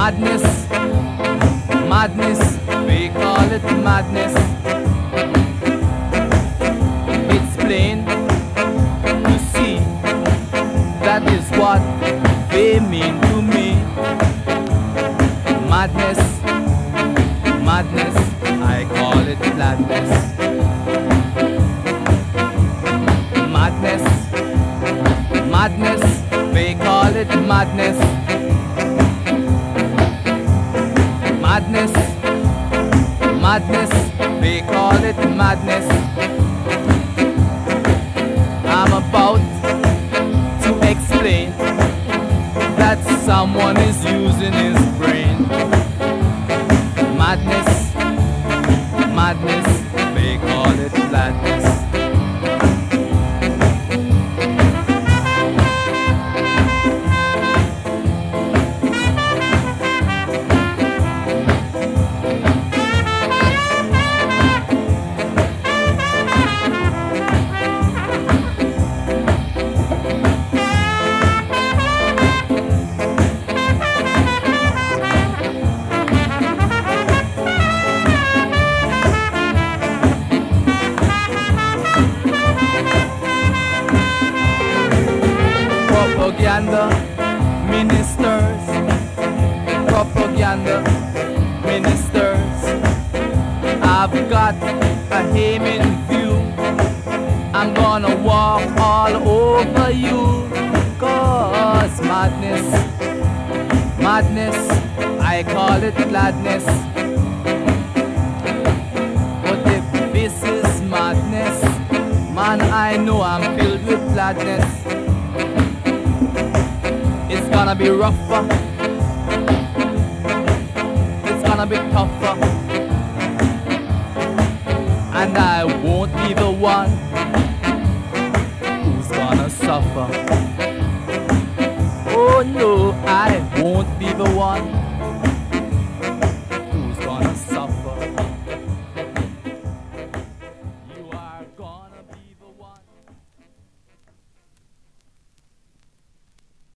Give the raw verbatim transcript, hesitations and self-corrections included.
Madness, madness, we call it madness. It's plain to see, that is what they mean to me. Madness, madness, I call it madness. Madness, madness, they call it madness. Madness, madness, they call it madness. I'm about to explain that someone is using his brain. Madness, madness, they call it madness. Propaganda ministers, propaganda ministers. I've got a aim in view. I'm gonna walk all over you. Cause madness, madness, I call it gladness. But if this is madness, man, I know I'm filled with gladness. It's gonna be rougher, it's gonna be tougher, and I won't be the one who's gonna suffer. Oh no, I won't be the one.